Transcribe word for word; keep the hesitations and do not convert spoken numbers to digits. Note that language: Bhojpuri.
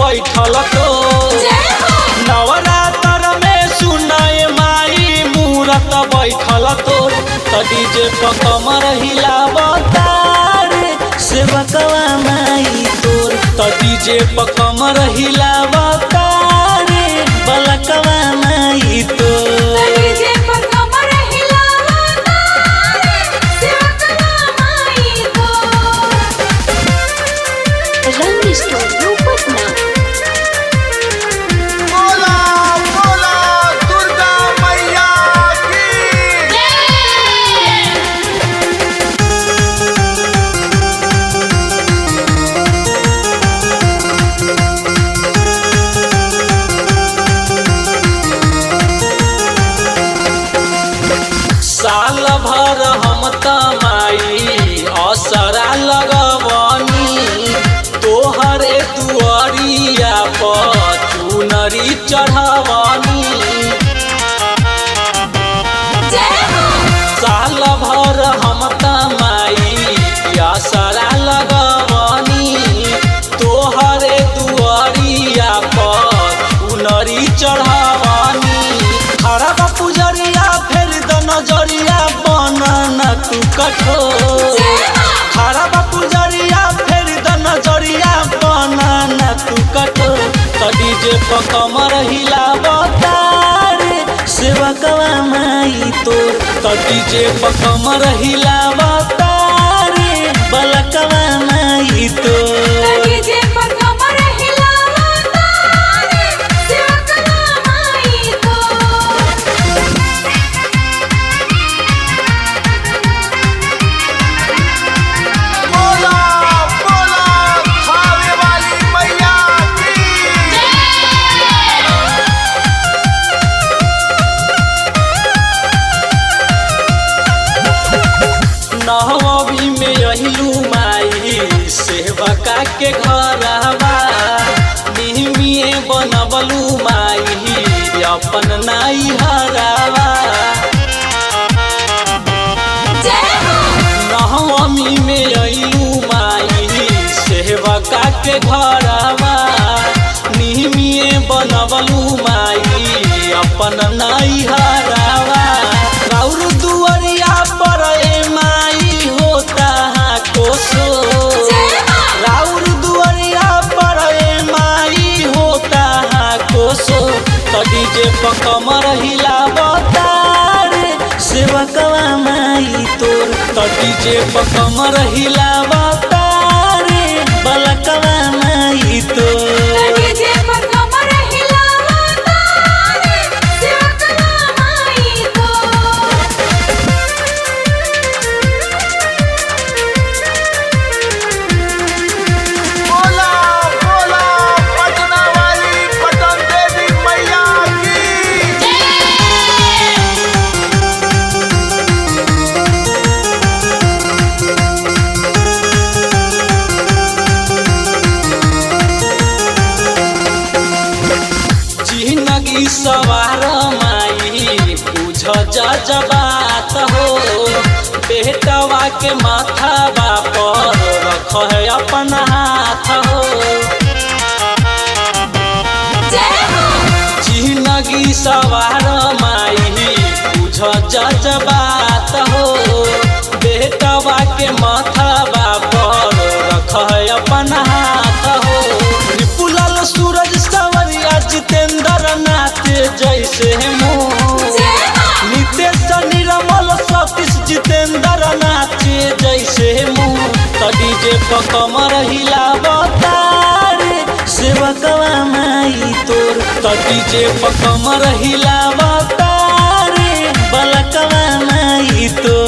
बैठल तो नवरात्र में सुनाए माई मूरत बैठल तो डीजे पर कमर हिलावता रे सेवकवा माई तोर त डीजे पर कमर हिलावता रे बलकवा माई तोर साल भर हम तमाई असरा लगवनी तोहरे दुआरिया पर चुनरी चढ़वनी साल भर हम तमाई असरा लगवनी तोहरे दुआरिया पर चुनरी चढ़वनी खराब पुजरिया नजरिया बनना तू कठोर खराब पुजरिया फेर द नजरिया बनना तू कठोर त डीजे पर कमर हिलावता रे सेवकवा माई तोर त डीजे पर कमर हिलावता रे बलकवा माई तोर नवमी में यहिलू माई सेवका के घरवा निहमिए बनबलू माई अपन नाई हरावा नवमी में यहिलू माई सेवका के घरवा निहमिए बनबलू माई अपन नाई हरावा राउर दुआरिया पर माई होता कोसो राउर दुआरिया पर माई होता कोसो त डीजे पर कमर हिलावता रे सेवकवा माई तोर त डीजे पर कमर हिलावता रे बलकवा माई तोर सवार माई बुझ जजबात हो बेटवा के माथा पर रख है अपन हाथ हो जिंदगी सवार माई बुझ जजबात हो बेटवा के माथा पर रख है अपन हाथ हो विपुलाल सूरज सवरिया जितेंद्र नाथ जैसे नितेश निर्मल सतीश जितेंद्र नाच जैसे मुँह त डीजे पर कमर हिलावता रे सेवकवा माई तोर त डीजे पर कमर हिलावता रे बलकवा माई तोर।